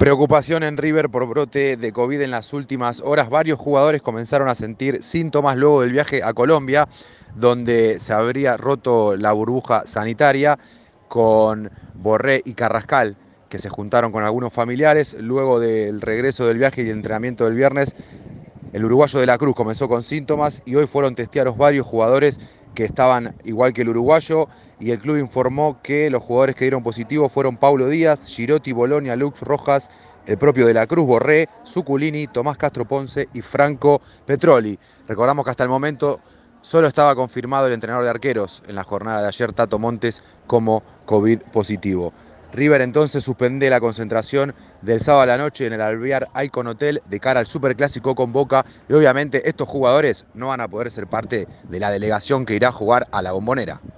Preocupación en River por brote de COVID en las últimas horas. Varios jugadores comenzaron a sentir síntomas luego del viaje a Colombia, donde se habría roto la burbuja sanitaria con Borré y Carrascal, que se juntaron con algunos familiares. Luego del regreso del viaje y el entrenamiento del viernes, el uruguayo de la Cruz comenzó con síntomas y hoy fueron testeados varios jugadores que estaban igual que el uruguayo, y el club informó que los jugadores que dieron positivo fueron Paulo Díaz, Girotti, Bolonia, Lux, Rojas, el propio de la Cruz, Borré, Zuculini, Tomás Castro Ponce y Franco Petroli. Recordamos que hasta el momento solo estaba confirmado el entrenador de arqueros en la jornada de ayer, Tato Montes, como COVID positivo. River entonces suspende la concentración del sábado a la noche en el Alvear Icon Hotel de cara al Superclásico con Boca, y obviamente estos jugadores no van a poder ser parte de la delegación que irá a jugar a la Bombonera.